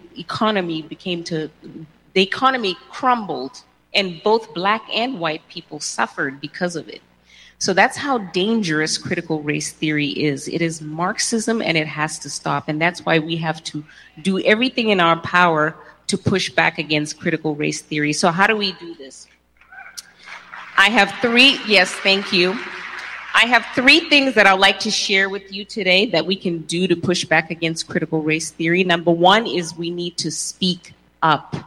economy crumbled, and both black and white people suffered because of it. So that's how dangerous critical race theory is. It is Marxism, and it has to stop. And that's why we have to do everything in our power to push back against critical race theory. So how do we do this? I have three things that I'd like to share with you today that we can do to push back against critical race theory. Number one is we need to speak up.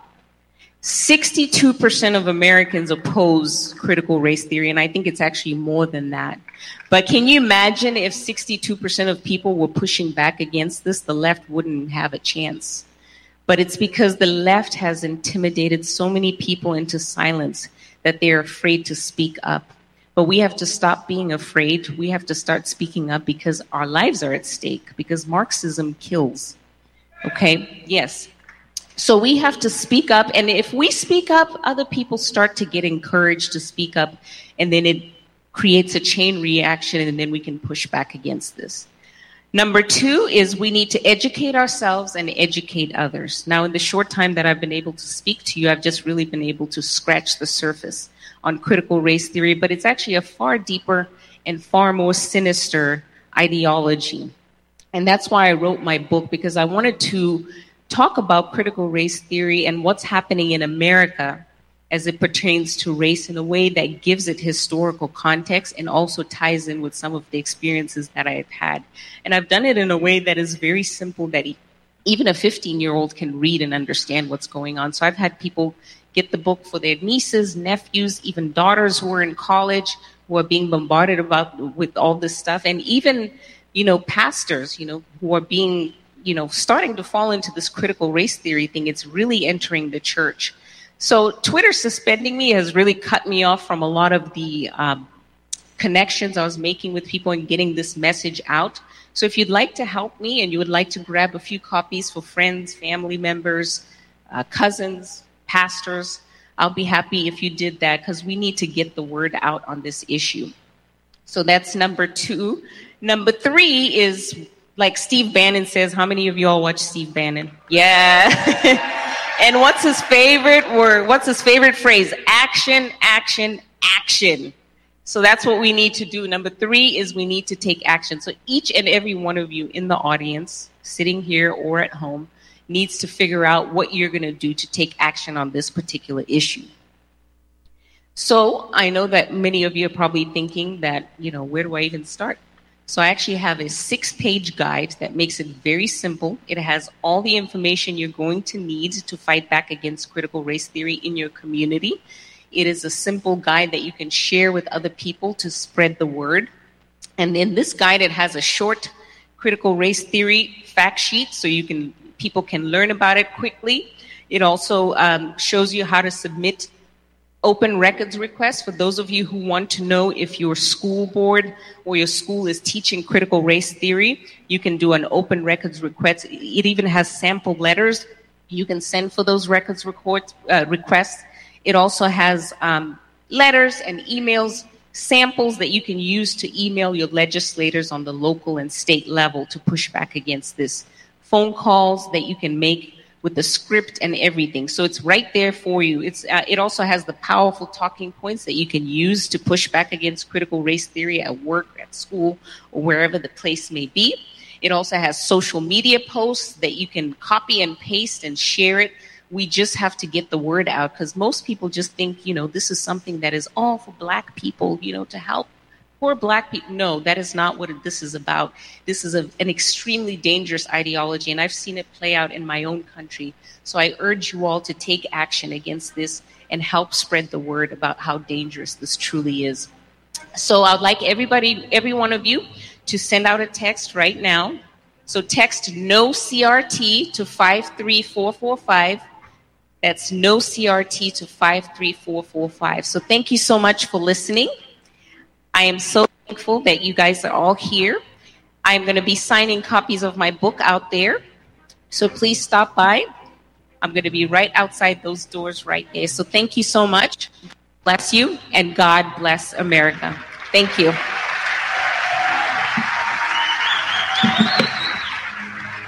62% of Americans oppose critical race theory, and I think it's actually more than that. But can you imagine if 62% of people were pushing back against this, the left wouldn't have a chance. But it's because the left has intimidated so many people into silence that they're afraid to speak up. But we have to stop being afraid. We have to start speaking up because our lives are at stake, because Marxism kills. Okay? Yes. So we have to speak up, and if we speak up, other people start to get encouraged to speak up, and then it creates a chain reaction, and then we can push back against this. Number two is we need to educate ourselves and educate others. Now, in the short time that I've been able to speak to you, I've just really been able to scratch the surface on critical race theory, but it's actually a far deeper and far more sinister ideology. And that's why I wrote my book, because I wanted to talk about critical race theory and what's happening in America as it pertains to race in a way that gives it historical context and also ties in with some of the experiences that I've had. And I've done it in a way that is very simple, that even a 15-year-old can read and understand what's going on. So I've had people get the book for their nieces, nephews, even daughters who are in college, who are being bombarded with all this stuff, and even, pastors, who are being starting to fall into this critical race theory thing. It's really entering the church. So Twitter suspending me has really cut me off from a lot of the connections I was making with people and getting this message out. So if you'd like to help me and you would like to grab a few copies for friends, family members, cousins, pastors, I'll be happy if you did that, because we need to get the word out on this issue. So that's number two. Number three is, like Steve Bannon says, how many of y'all watch Steve Bannon? Yeah. And what's his favorite word? What's his favorite phrase? Action, action, action. So that's what we need to do. Number three is we need to take action. So each and every one of you in the audience, sitting here or at home, needs to figure out what you're going to do to take action on this particular issue. So I know that many of you are probably thinking that, where do I even start? So I actually have a 6-page guide that makes it very simple. It has all the information you're going to need to fight back against critical race theory in your community. It is a simple guide that you can share with other people to spread the word. And in this guide, it has a short critical race theory fact sheet so people can learn about it quickly. It also shows you how to submit open records requests for those of you who want to know if your school board or your school is teaching critical race theory. You can do an open records request. It even has sample letters you can send for those records requests. It also has letters and emails, samples that you can use to email your legislators on the local and state level to push back against this. Phone calls that you can make with the script and everything. So it's right there for you. It also has the powerful talking points that you can use to push back against critical race theory at work, at school, or wherever the place may be. It also has social media posts that you can copy and paste and share it. We just have to get the word out, because most people just think, this is something that is all for black people, to help poor black people. No, that is not what this is about. This is an extremely dangerous ideology, and I've seen it play out in my own country. So I urge you all to take action against this and help spread the word about how dangerous this truly is. So I'd like every one of you to send out a text right now. So text no CRT to 53445. That's no CRT to 53445. So thank you so much for listening. I am so thankful that you guys are all here. I'm going to be signing copies of my book out there. So please stop by. I'm going to be right outside those doors right there. So thank you so much. bless you, and God bless America. Thank you.